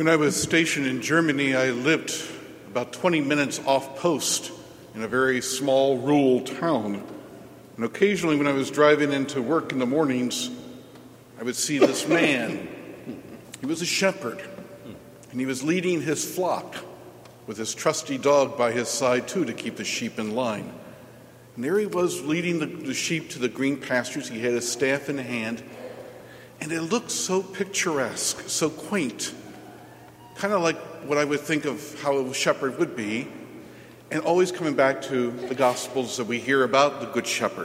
When I was stationed in Germany, I lived about 20 minutes off post in a very small rural town. And occasionally when I was driving into work in the mornings, I would see this man. He was a shepherd, and he was leading his flock with his trusty dog by his side, too, to keep the sheep in line. And there he was leading the sheep to the green pastures. He had his staff in hand, and it looked so picturesque, so quaint, kind of like what I would think of how a shepherd would be, and always coming back to the Gospels that we hear about the Good Shepherd.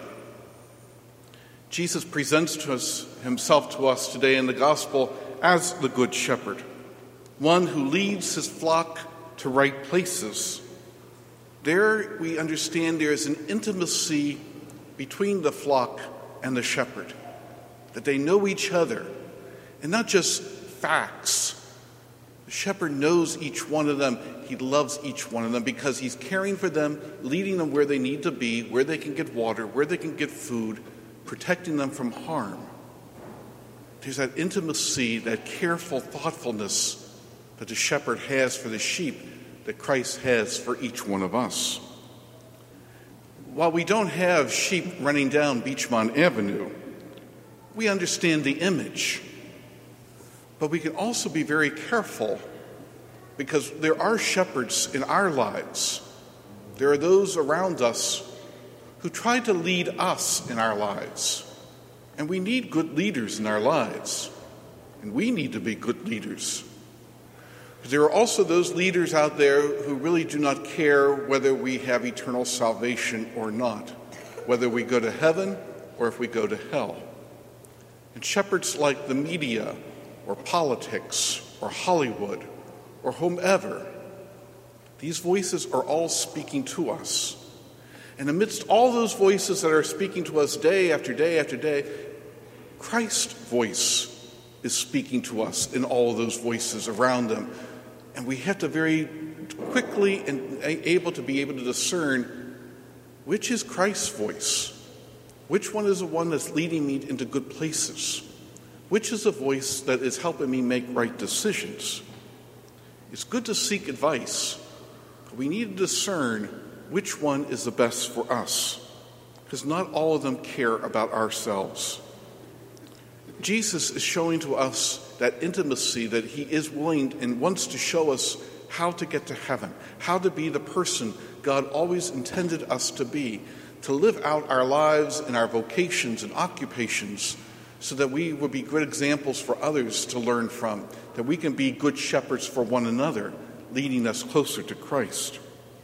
Jesus presents himself to us today in the Gospel as the Good Shepherd, one who leads his flock to right places. There we understand there is an intimacy between the flock and the shepherd, that they know each other, and not just facts. The shepherd knows each one of them. He loves each one of them because he's caring for them, leading them where they need to be, where they can get water, where they can get food, protecting them from harm. There's that intimacy, that careful thoughtfulness that the shepherd has for the sheep that Christ has for each one of us. While we don't have sheep running down Beachmont Avenue, we understand the image. But we can also be very careful because there are shepherds in our lives. There are those around us who try to lead us in our lives. And we need good leaders in our lives. And we need to be good leaders. But there are also those leaders out there who really do not care whether we have eternal salvation or not, whether we go to heaven or if we go to hell. And shepherds like the media or politics or Hollywood or whomever, these voices are all speaking to us. And amidst all those voices that are speaking to us day after day after day, Christ's voice is speaking to us in all of those voices around them. And we have to very quickly and able to discern which is Christ's voice, which one is the one that's leading me into good places, which is the voice that is helping me make right decisions. It's good to seek advice, but we need to discern which one is the best for us, because not all of them care about ourselves. Jesus is showing to us that intimacy that he is willing and wants to show us how to get to heaven, how to be the person God always intended us to be, to live out our lives and our vocations and occupations so that we will be good examples for others to learn from, that we can be good shepherds for one another, leading us closer to Christ.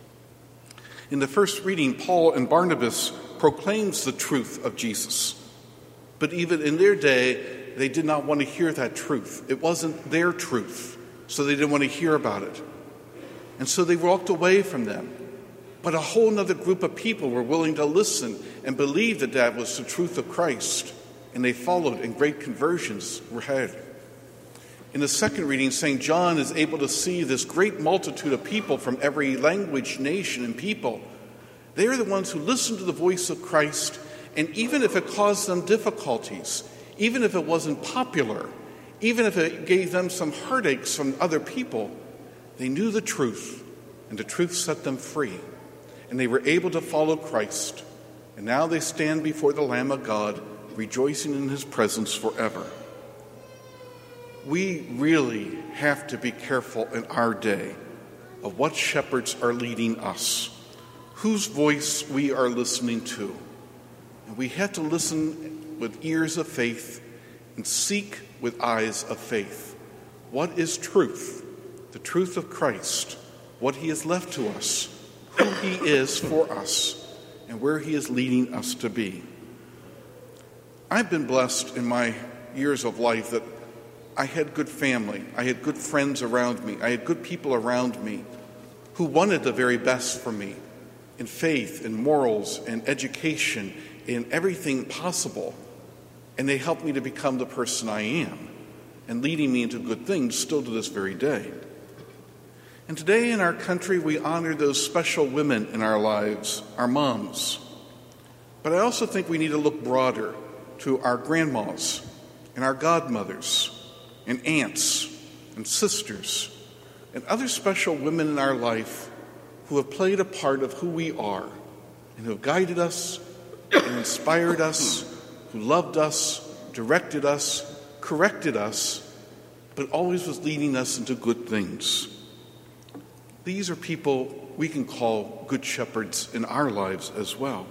In the first reading, Paul and Barnabas proclaims the truth of Jesus. But even in their day, they did not want to hear that truth. It wasn't their truth, so they didn't want to hear about it. And so they walked away from them. But a whole other group of people were willing to listen and believe that that was the truth of Christ. And they followed, and great conversions were had. In the second reading, St. John is able to see this great multitude of people from every language, nation, and people. They are the ones who listened to the voice of Christ, and even if it caused them difficulties, even if it wasn't popular, even if it gave them some heartaches from other people, they knew the truth, and the truth set them free. And they were able to follow Christ. And now they stand before the Lamb of God, rejoicing in his presence forever. We really have to be careful in our day of what shepherds are leading us, whose voice we are listening to. And we have to listen with ears of faith and seek with eyes of faith. What is truth? The truth of Christ, what he has left to us, who he is for us, and where he is leading us to be. I've been blessed in my years of life that I had good family, I had good friends around me, I had good people around me who wanted the very best for me in faith, in morals, in education, in everything possible. And they helped me to become the person I am and leading me into good things still to this very day. And today in our country, we honor those special women in our lives, our moms. But I also think we need to look broader to our grandmas and our godmothers and aunts and sisters and other special women in our life who have played a part of who we are and who have guided us and inspired us, who loved us, directed us, corrected us, but always was leading us into good things. These are people we can call good shepherds in our lives as well.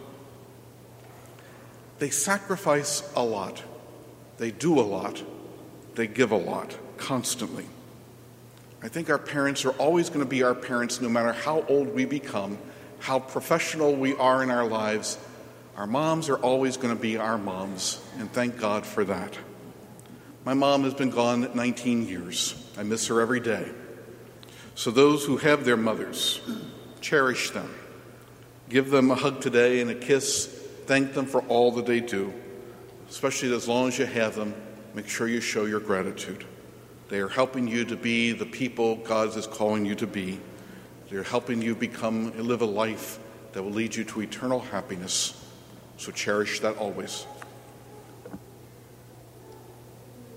They sacrifice a lot. They do a lot. They give a lot, constantly. I think our parents are always going to be our parents no matter how old we become, how professional we are in our lives. Our moms are always going to be our moms, and thank God for that. My mom has been gone 19 years. I miss her every day. So those who have their mothers, cherish them. Give them a hug today and a kiss. Thank them for all that they do. Especially as long as you have them, make sure you show your gratitude. They are helping you to be the people God is calling you to be. They are helping you live a life that will lead you to eternal happiness. So cherish that always.